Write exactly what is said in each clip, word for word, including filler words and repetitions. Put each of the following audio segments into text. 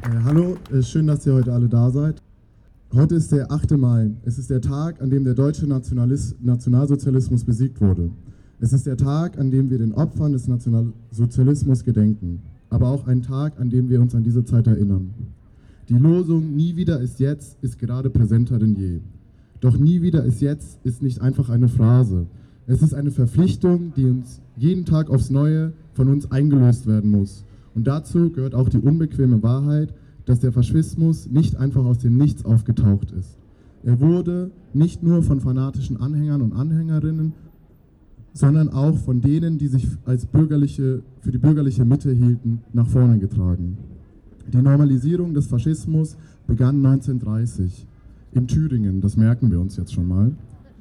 Äh, hallo, äh, schön, dass ihr heute alle da seid. Heute ist der achte Mai. Es ist der Tag, an dem der deutsche Nationalis- Nationalsozialismus besiegt wurde. Es ist der Tag, an dem wir den Opfern des Nationalsozialismus gedenken. Aber auch ein Tag, an dem wir uns an diese Zeit erinnern. Die Losung „Nie wieder ist jetzt" ist gerade präsenter denn je. Doch „Nie wieder ist jetzt" ist nicht einfach eine Phrase. Es ist eine Verpflichtung, die uns jeden Tag aufs Neue von uns eingelöst werden muss. Und dazu gehört auch die unbequeme Wahrheit, dass der Faschismus nicht einfach aus dem Nichts aufgetaucht ist. Er wurde nicht nur von fanatischen Anhängern und Anhängerinnen, sondern auch von denen, die sich als bürgerliche, für die bürgerliche Mitte hielten, nach vorne getragen. Die Normalisierung des Faschismus begann neunzehnhundertdreißig in Thüringen, das merken wir uns jetzt schon mal.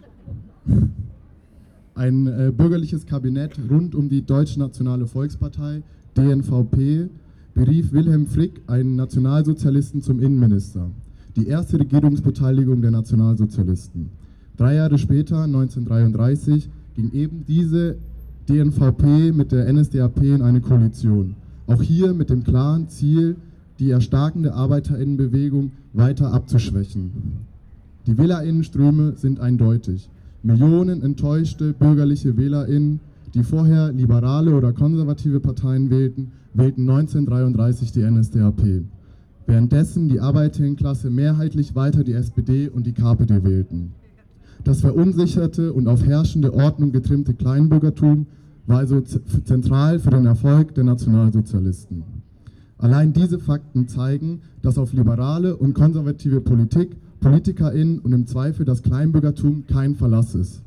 Ein äh, bürgerliches Kabinett rund um die Deutsche Nationale Volkspartei, D N V P, berief Wilhelm Frick, einen Nationalsozialisten, zum Innenminister. Die erste Regierungsbeteiligung der Nationalsozialisten. Drei Jahre später, neunzehnhundertdreiunddreißig, ging eben diese D N V P mit der N S D A P in eine Koalition. Auch hier mit dem klaren Ziel, die erstarkende Arbeiterinnenbewegung weiter abzuschwächen. Die Wählerinnenströme sind eindeutig. Millionen enttäuschte bürgerliche WählerInnen, die vorher liberale oder konservative Parteien wählten, wählten neunzehnhundertdreiunddreißig die N S D A P. Währenddessen die Arbeiterinnenklasse mehrheitlich weiter die S P D und die K P D wählten. Das verunsicherte und auf herrschende Ordnung getrimmte Kleinbürgertum war also zentral für den Erfolg der Nationalsozialisten. Allein diese Fakten zeigen, dass auf liberale und konservative Politik, PolitikerInnen und im Zweifel das Kleinbürgertum kein Verlass ist.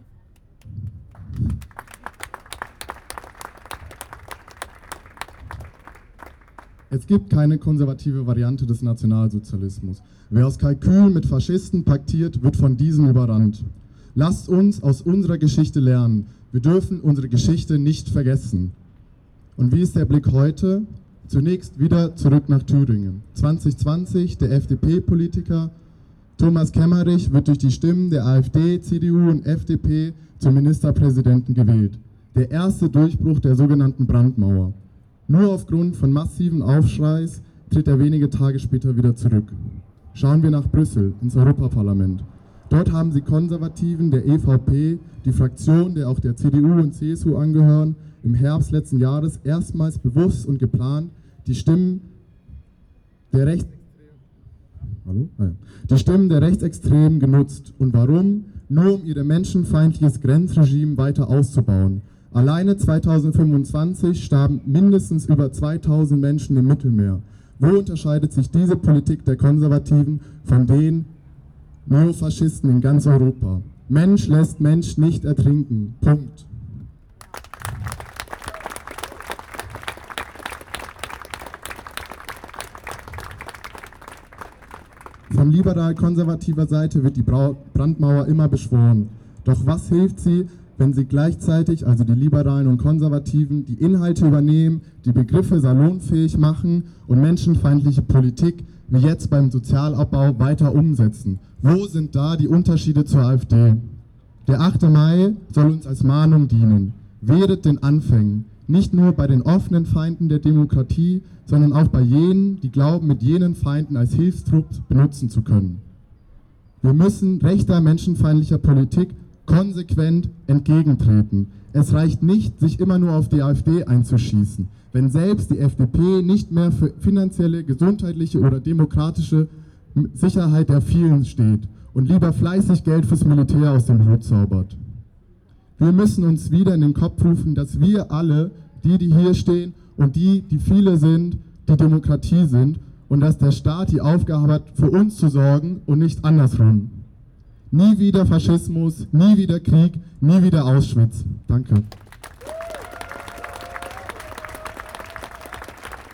Es gibt keine konservative Variante des Nationalsozialismus. Wer aus Kalkül mit Faschisten paktiert, wird von diesen überrannt. Lasst uns aus unserer Geschichte lernen. Wir dürfen unsere Geschichte nicht vergessen. Und wie ist der Blick heute? Zunächst wieder zurück nach Thüringen. zwanzig zwanzig, der F D P-Politiker Thomas Kemmerich wird durch die Stimmen der AfD, C D U und F D P zum Ministerpräsidenten gewählt. Der erste Durchbruch der sogenannten Brandmauer. Nur aufgrund von massiven Aufschreis tritt er wenige Tage später wieder zurück. Schauen wir nach Brüssel, ins Europaparlament. Dort haben die Konservativen der E V P, die Fraktion, der auch der C D U und C S U angehören, im Herbst letzten Jahres erstmals bewusst und geplant die Stimmen der Rechts Hallo? Ah ja. Die Stimmen der Rechtsextremen genutzt. Und warum? Nur um ihr menschenfeindliches Grenzregime weiter auszubauen. Alleine zweitausendfünfundzwanzig starben mindestens über zweitausend Menschen im Mittelmeer. Wo unterscheidet sich diese Politik der Konservativen von den Neofaschisten in ganz Europa? Mensch lässt Mensch nicht ertrinken. Punkt. Von liberal-konservativer Seite wird die Brandmauer immer beschworen. Doch was hilft sie, wenn sie gleichzeitig, also die Liberalen und Konservativen, die Inhalte übernehmen, die Begriffe salonfähig machen und menschenfeindliche Politik wie jetzt beim Sozialabbau weiter umsetzen? Wo sind da die Unterschiede zur AfD? Der achte Mai soll uns als Mahnung dienen. Wehret den Anfängen, nicht nur bei den offenen Feinden der Demokratie, sondern auch bei jenen, die glauben, mit jenen Feinden als Hilfstrupp benutzen zu können. Wir müssen rechter, menschenfeindlicher Politik konsequent entgegentreten. Es reicht nicht, sich immer nur auf die AfD einzuschießen. Wenn selbst die F D P nicht mehr für finanzielle, gesundheitliche oder demokratische Sicherheit der vielen steht und lieber fleißig Geld fürs Militär aus dem Hut zaubert. Wir müssen uns wieder in den Kopf rufen, dass wir alle, die, die hier stehen und die, die viele sind, die Demokratie sind und dass der Staat die Aufgabe hat, für uns zu sorgen und nicht andersrum. Nie wieder Faschismus, nie wieder Krieg, nie wieder Auschwitz. Danke.